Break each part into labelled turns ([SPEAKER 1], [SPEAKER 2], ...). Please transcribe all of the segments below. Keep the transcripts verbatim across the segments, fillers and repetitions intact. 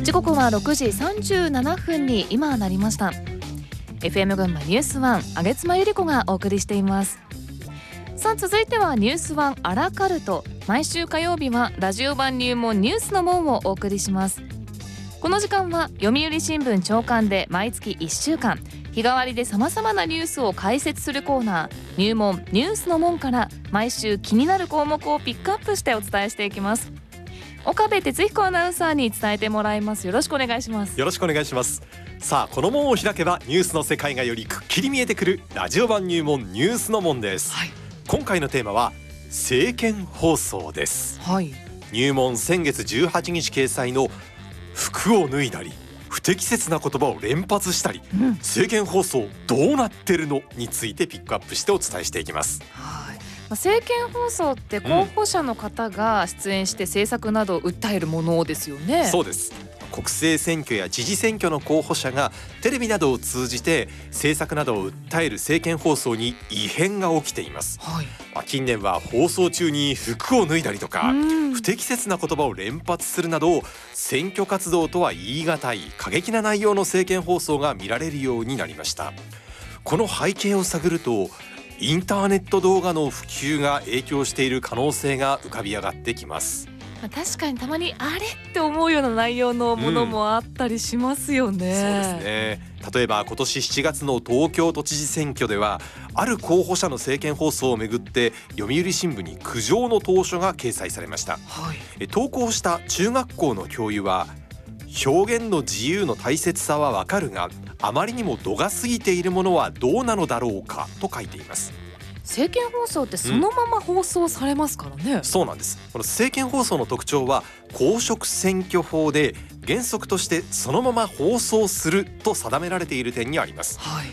[SPEAKER 1] 時刻はろくじさんじゅうななふんに今なりました。 エフエム 群馬ニュースワン、上妻ゆり子がお送りしています。さあ続いてはニュースワンアラカルト。毎週火曜日はラジオ版入門ニュースの門をお送りします。この時間は読売新聞朝刊で毎月いっしゅうかん日替わりで様々なニュースを解説するコーナー、入門ニュースの門から毎週気になる項目をピックアップしてお伝えしていきます。岡部哲彦アナウンサーに伝えてもらいます。よろしくお願いします。
[SPEAKER 2] よろしくお願いします。さあこの門を開けばニュースの世界がよりくっきり見えてくるラジオ版入門ニュースの門です、はい、今回のテーマは政見放送です、はい、入門先月じゅうはちにち掲載の服を脱いだり不適切な言葉を連発したり、うん、政見放送どうなってるのについてピックアップしてお伝えしていきます。
[SPEAKER 1] はい、政見放送って候補者の方が出演して政策などを訴えるものですよね、
[SPEAKER 2] うん、そうです。国政選挙や知事選挙の候補者がテレビなどを通じて政策などを訴える政見放送に異変が起きています、はい、まあ、近年は放送中に服を脱いだりとか不適切な言葉を連発するなど選挙活動とは言い難い過激な内容の政見放送が見られるようになりました。この背景を探るとインターネット動画の普及が影響している可能性が浮かび上がってきます。
[SPEAKER 1] 確かにたまにあれって思うような内容のものもあったりしますよね、
[SPEAKER 2] うん、そうですね。例えば今年しちがつの東京都知事選挙ではある候補者の政見放送をめぐって読売新聞に苦情の投書が掲載されました、はい、投稿した中学校の教諭は表現の自由の大切さはわかるがあまりにも度が過ぎているものはどうなのだろうかと書いています。
[SPEAKER 1] 政見放送ってそのまま放送されますからね、
[SPEAKER 2] うん、そうなんです。この政見放送の特徴は公職選挙法で原則としてそのまま放送すると定められている点にあります、はい、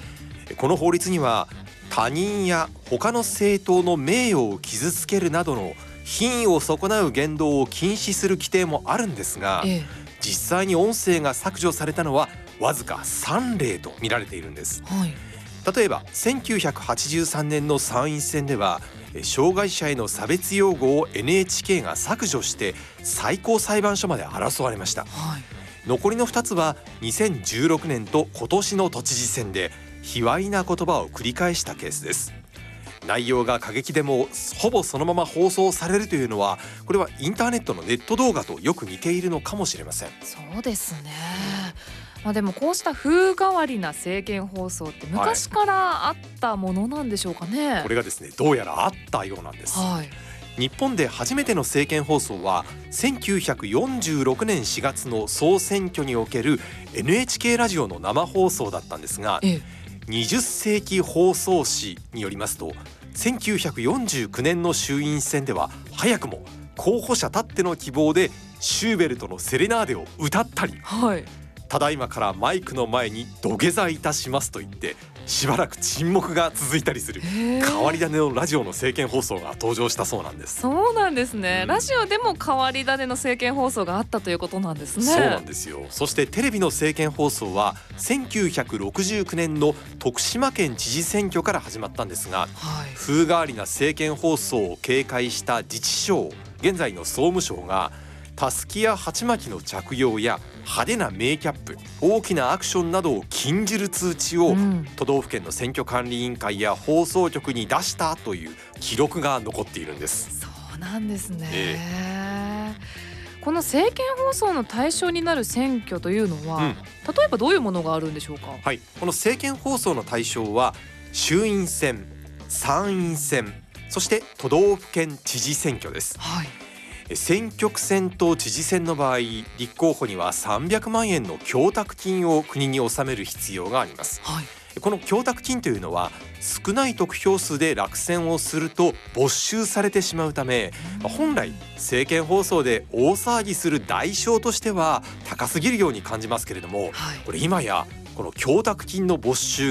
[SPEAKER 2] この法律には他人や他の政党の名誉を傷つけるなどの品位を損なう言動を禁止する規定もあるんですが、ええ、実際に音声が削除されたのはわずかさんれいと見られているんです、はい、例えばせんきゅうひゃくはちじゅうさんねんの参院選では障害者への差別用語を エヌエイチケー が削除して最高裁判所まで争われました、はい、残りのふたつはにせんじゅうろくねんと今年の都知事選で卑猥な言葉を繰り返したケースです。内容が過激でもほぼそのまま放送されるというのはこれはインターネットのネット動画とよく似ているのかもしれません。
[SPEAKER 1] そうですね、まあ、でもこうした風変わりな政見放送って昔からあったものなんでしょうかね、はい、
[SPEAKER 2] これがですねどうやらあったようなんです、はい、日本で初めての政見放送はせんきゅうひゃくよんじゅうろくねんしがつの総選挙における エヌエイチケー ラジオの生放送だったんですが、ええにじゅっせいき放送誌によりますとせんきゅうひゃくよんじゅうきゅうねんの衆院選では早くも候補者たっての希望でシューベルトのセレナーデを歌ったり、はい、ただいまからマイクの前に土下座いたしますと言ってしばらく沈黙が続いたりする変わり種のラジオの政見放送が登場したそうなんです。
[SPEAKER 1] そうなんですね、うん、ラジオでも変わり種の政見放送があったということなんですね。
[SPEAKER 2] そうなんですよ。そしてテレビの政見放送はせんきゅうひゃくろくじゅうきゅうねんの徳島県知事選挙から始まったんですが、はい、風変わりな政見放送を警戒した自治省現在の総務省がたすきや鉢巻きの着用や派手なメイキャップ大きなアクションなどを禁じる通知を、うん、都道府県の選挙管理委員会や放送局に出したという記録が残っているんです。
[SPEAKER 1] そうなんですね、えー、この政見放送の対象になる選挙というのは、うん、例えばどういうものがあるんでしょうか。
[SPEAKER 2] はい、この政見放送の対象は衆院選、参院選、そして都道府県知事選挙です、はい、選挙区選と知事選の場合立候補にはさんびゃくまんえんの供託金を国に納める必要があります、はい、この供託金というのは少ない得票数で落選をすると没収されてしまうため本来政見放送で大騒ぎする代償としては高すぎるように感じますけれども、はい、これ今やこの供託金の没収が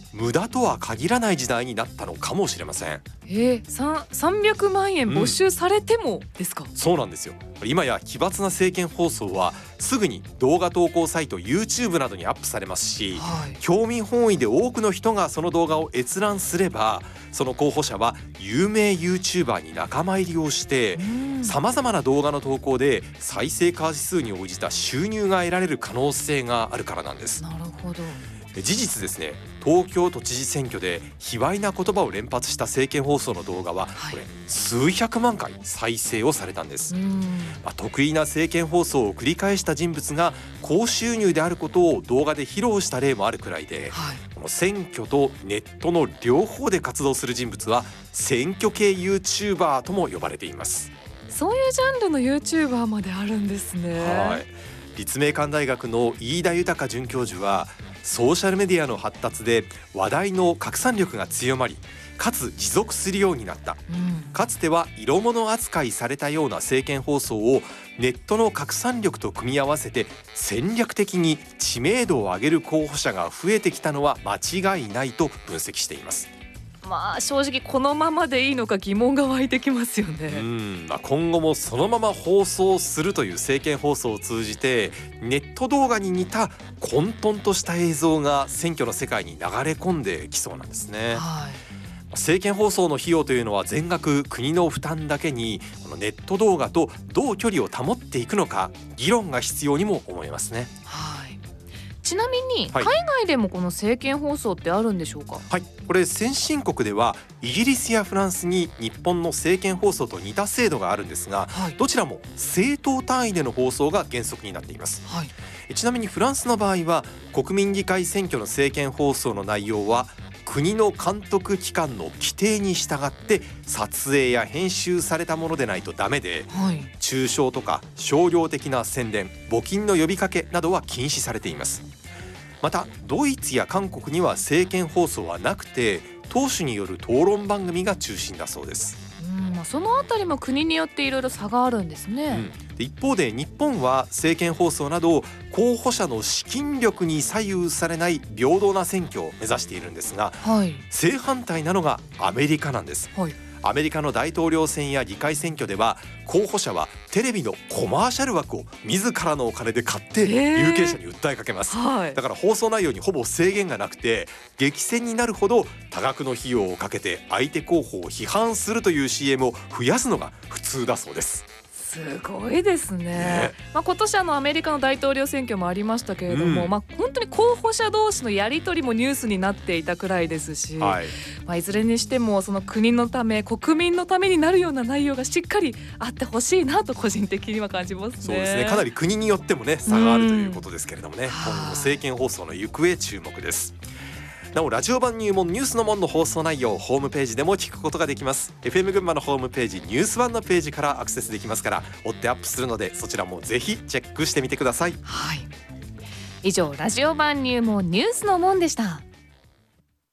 [SPEAKER 2] 無駄とは限らない時代になったのかもしれません。
[SPEAKER 1] えー、さんびゃくまんえん没収されてもですか？
[SPEAKER 2] うん、そうなんですよ。今や奇抜な政見放送はすぐに動画投稿サイト YouTube などにアップされますし、はい、興味本位で多くの人がその動画を閲覧すれば、その候補者は有名 YouTuber に仲間入りをしてさまざまな動画の投稿で再生回数に応じた収入が得られる可能性があるからなんです。
[SPEAKER 1] なるほど。
[SPEAKER 2] 事実ですね、東京都知事選挙で卑猥な言葉を連発した政見放送の動画は、はい、これ数百万回再生をされたんです。まあ、得意な政見放送を繰り返した人物が高収入であることを動画で披露した例もあるくらいで、はい、この選挙とネットの両方で活動する人物は選挙系 YouTuber とも呼ばれています。
[SPEAKER 1] そういうジャンルの YouTuber まであるんですね。
[SPEAKER 2] はい、立命館大学の飯田豊准教授は、ソーシャルメディアの発達で話題の拡散力が強まり、かつ持続するようになった、うん、かつては色物扱いされたような政見放送をネットの拡散力と組み合わせて戦略的に知名度を上げる候補者が増えてきたのは間違いないと分析しています。
[SPEAKER 1] まあ正直このままでいいのか疑問が湧いてきますよね。
[SPEAKER 2] うん、まあ、今後もそのまま放送するという政見放送を通じてネット動画に似た混沌とした映像が選挙の世界に流れ込んできそうなんですね。はい、政見放送の費用というのは全額国の負担だけに、このネット動画とどう距離を保っていくのか議論が必要にも思いますね。
[SPEAKER 1] はい、ちなみに海外でもこの政見放送ってあるんでしょうか？
[SPEAKER 2] はい、これ先進国ではイギリスやフランスに日本の政見放送と似た制度があるんですが、はい、どちらも政党単位での放送が原則になっています。はい、ちなみにフランスの場合は国民議会選挙の政見放送の内容は国の監督機関の規定に従って撮影や編集されたものでないとダメで、はい、中傷とか商業的な宣伝、募金の呼びかけなどは禁止されています。またドイツや韓国には政見放送はなくて、党首による討論番組が中心だそうです。
[SPEAKER 1] うん、まあ、そのあたりも国によっていろいろ差があるんですね。
[SPEAKER 2] うん、で一方で日本は政見放送など候補者の資金力に左右されない平等な選挙を目指しているんですが、はい、正反対なのがアメリカなんです。はい、アメリカの大統領選や議会選挙では候補者はテレビのコマーシャル枠を自らのお金で買って有権者に訴えかけます。はい、だから放送内容にほぼ制限がなくて、激戦になるほど多額の費用をかけて相手候補を批判するという シーエム を増やすのが普通だそうです。
[SPEAKER 1] すごいですね。ね、まあ、今年あのアメリカの大統領選挙もありましたけれども、うん、まあ、本当に候補者同士のやり取りもニュースになっていたくらいですし、はい、まあ、いずれにしてもその国のため国民のためになるような内容がしっかりあってほしいなと個人的には感じますね。
[SPEAKER 2] そうですね、かなり国によってもね差があるということですけれどもね、うん、今後政見放送の行方注目です。なおラジオ版入門ニュースの門の放送内容、ホームページでも聞くことができます。 エフエム 群馬のホームページニュース版のページからアクセスできますから、追ってアップするのでそちらもぜひチェックしてみてください。
[SPEAKER 1] はい、以上ラジオ版入門ニュースの門でした。